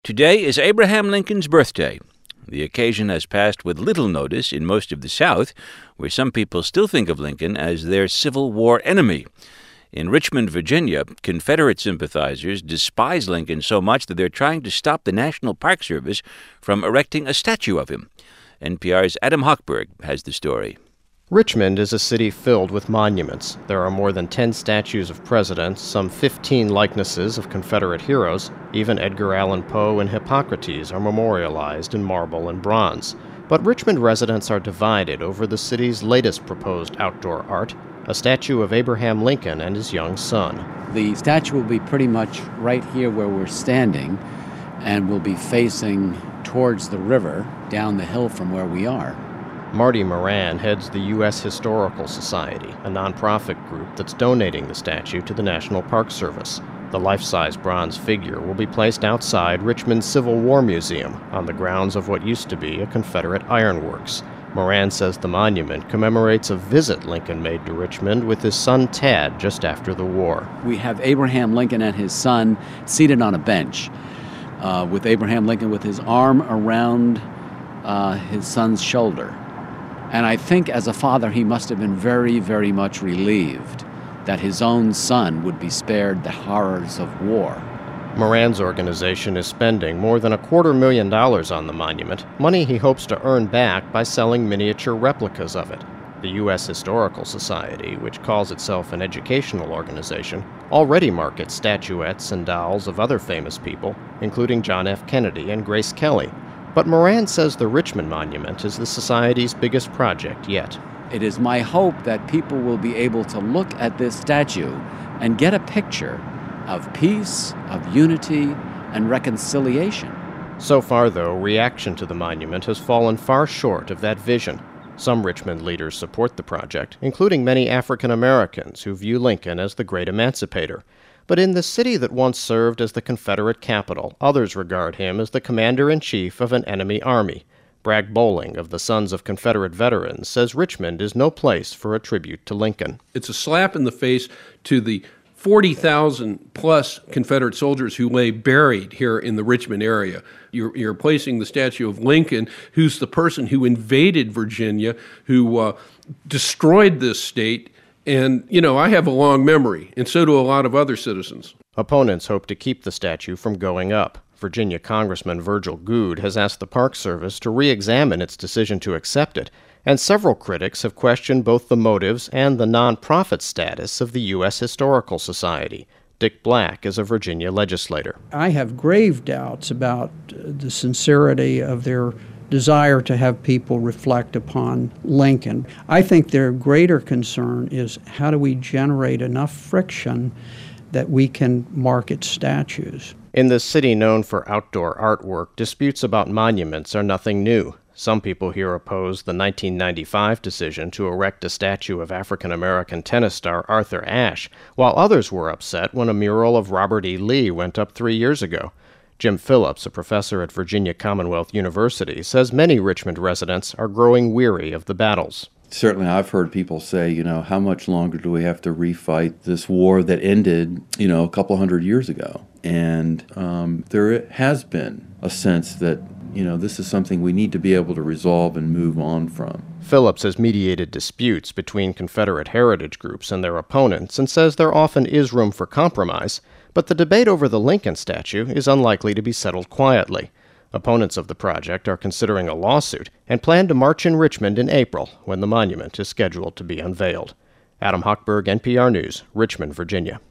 Today is Abraham Lincoln's birthday. The occasion has passed with little notice in most of the South, where some people still think of Lincoln as their Civil War enemy. In Richmond, Virginia, Confederate sympathizers despise Lincoln so much that they're trying to stop the National Park Service from erecting a statue of him. NPR's Adam Hochberg has the story. Richmond is a city filled with monuments. There are more than 10 statues of presidents, some 15 likenesses of Confederate heroes. Even Edgar Allan Poe and Hippocrates are memorialized in marble and bronze. But Richmond residents are divided over the city's latest proposed outdoor art, a statue of Abraham Lincoln and his young son. The statue will be pretty much right here where we're standing, and will be facing towards the river down the hill from where we are. Marty Moran heads the U.S. Historical Society, a nonprofit group that's donating the statue to the National Park Service. The life-size bronze figure will be placed outside Richmond's Civil War Museum on the grounds of what used to be a Confederate ironworks. Moran says the monument commemorates a visit Lincoln made to Richmond with his son Tad just after the war. We have Abraham Lincoln and his son seated on a bench, with Abraham Lincoln with his arm around his son's shoulder. And I think as a father, he must have been very, very much relieved that his own son would be spared the horrors of war. Moran's organization is spending more than $250,000 on the monument, money he hopes to earn back by selling miniature replicas of it. The U.S. Historical Society, which calls itself an educational organization, already markets statuettes and dolls of other famous people, including John F. Kennedy and Grace Kelly. But Moran says the Richmond Monument is the Society's biggest project yet. It is my hope that people will be able to look at this statue and get a picture of peace, of unity, and reconciliation. So far, though, reaction to the monument has fallen far short of that vision. Some Richmond leaders support the project, including many African Americans who view Lincoln as the great emancipator. But in the city that once served as the Confederate capital, others regard him as the commander-in-chief of an enemy army. Bragg Bowling of the Sons of Confederate Veterans says Richmond is no place for a tribute to Lincoln. It's a slap in the face to the 40,000-plus Confederate soldiers who lay buried here in the Richmond area. You're placing the statue of Lincoln, who's the person who invaded Virginia, who destroyed this state. And, I have a long memory, and so do a lot of other citizens. Opponents hope to keep the statue from going up. Virginia Congressman Virgil Goode has asked the Park Service to re-examine its decision to accept it, and several critics have questioned both the motives and the nonprofit status of the U.S. Historical Society. Dick Black is a Virginia legislator. I have grave doubts about the sincerity of their desire to have people reflect upon Lincoln. I think their greater concern is how do we generate enough friction that we can market statues. In this city known for outdoor artwork, disputes about monuments are nothing new. Some people here oppose the 1995 decision to erect a statue of African-American tennis star Arthur Ashe, while others were upset when a mural of Robert E. Lee went up 3 years ago. Jim Phillips, a professor at Virginia Commonwealth University, says many Richmond residents are growing weary of the battles. Certainly, I've heard people say, how much longer do we have to refight this war that ended, a couple hundred years ago? And there has been a sense that, this is something we need to be able to resolve and move on from. Phillips has mediated disputes between Confederate heritage groups and their opponents and says there often is room for compromise, but the debate over the Lincoln statue is unlikely to be settled quietly. Opponents of the project are considering a lawsuit and plan to march in Richmond in April when the monument is scheduled to be unveiled. Adam Hochberg, NPR News, Richmond, Virginia.